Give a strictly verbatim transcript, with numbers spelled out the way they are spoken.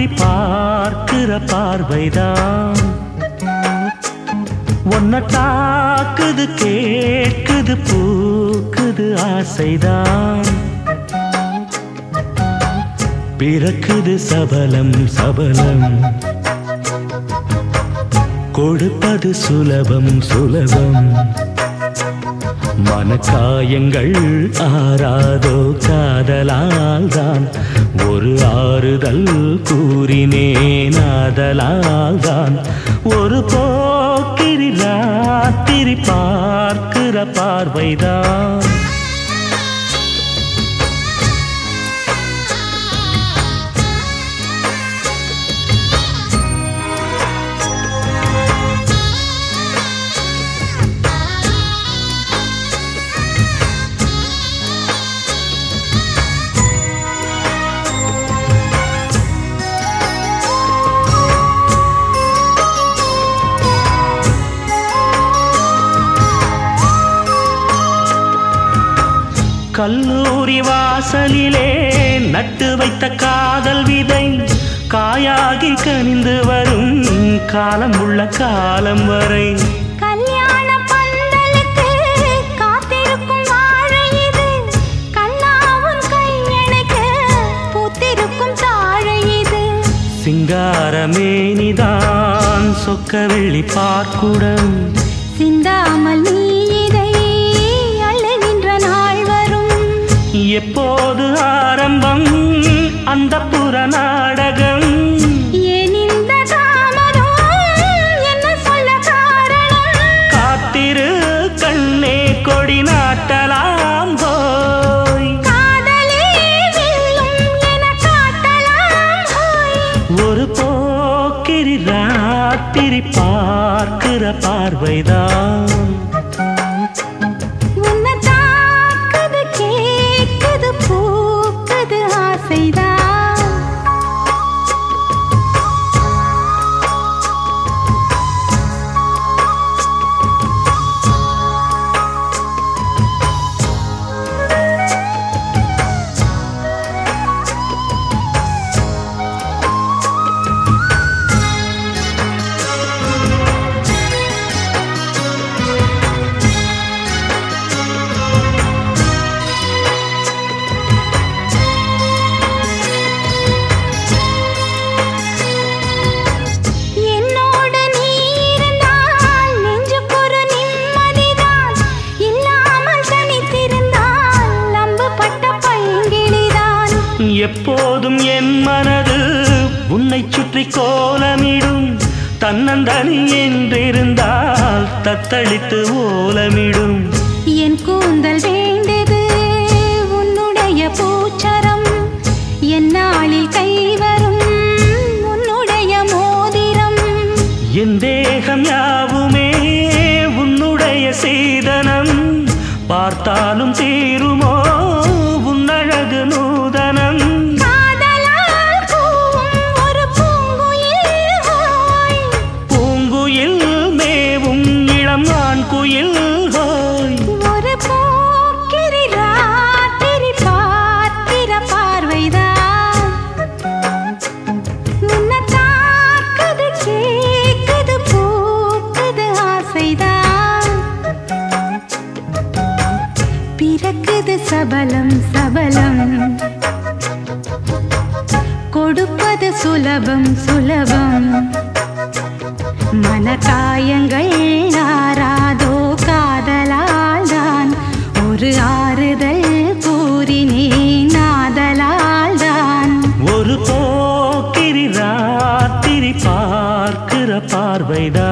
பார்க்கிற பார்வைதான் ஒன்ன தாக்குது கேட்குது பூக்குது ஆசைதான் பிறக்குது சபலம் சபலம் கொடுப்பது சுலபம் சுலபம் மனக்காயங்கள் ஆறாதோ காதலால் தான் ஒரு ஆறுதல் கூறினேன் ஆதலால் தான் ஒரு போக்கிரி ராத்திரி பார்க்கிற பார்வைதான் கல்லூரி வாசலிலே நட்டு வைத்த காதல் விதை காயாகி கனிந்து வரும் காலம் உள்ள காலம் வரை கல்யாண பந்தலுக்கு காத்திருக்கும் வாழை இது கண்ணாவும் கையணைக்கு பூத்திருக்கும் தாழை இது சிங்காரமேனிதான் சொக்க வெள்ளி பார்க்குடம் சிந்தாமல் நீ எப்போது ஆரம்பம் அந்த புற நாடகம் ஏன் இந்த தாமதம் என்ன சொல்ல காரணம் காத்திரு கண்ணே கொடி நாட்டலாம் போய் காதலே வெல்லும் என காட்டலாம் போய் ஒரு போக்கிரி ராத்திரி பார்க்கிற பார்வைதான் எப்போதும் என் மனது உன்னை சுற்றி கோலமிடும் தன்னந்தனி என்றிருந்தால் தத்தளித்து ஓலமிடும் என் கூந்தல் வேண்டது உன்னுடைய பூச்சரம் என் நாளில் கைவரும் உன்னுடைய மோதிரம் என் தேகம் யாவுமே உன்னுடைய சீதனம் பார்த்தாலும் தீருமோ உன்னழகு நூதனம் காதலால் கூவும் ஒரு பூங்குயில் ஹோய் பூங்குயில் மேவும் இளம் ஆண் குயில் ஹோய் ஒரு போக்கிரி ராத்திரி பார்க்கிற பார்வைதான் உன்னை தாக்குது கேக்குது பூக்குது ஆசைதான் பிறக்குது சபலம் சபலம் கொடுப்பது சுலபம் சுலபம் மனக்காயங்கள் ஆறாதோ காதலால் தான் ஒரு ஆறுதல் கூறினேன் ஆதலால் தான் ஒரு போக்கிரி ராத்திரி பார்க்கிற பார்வைதான்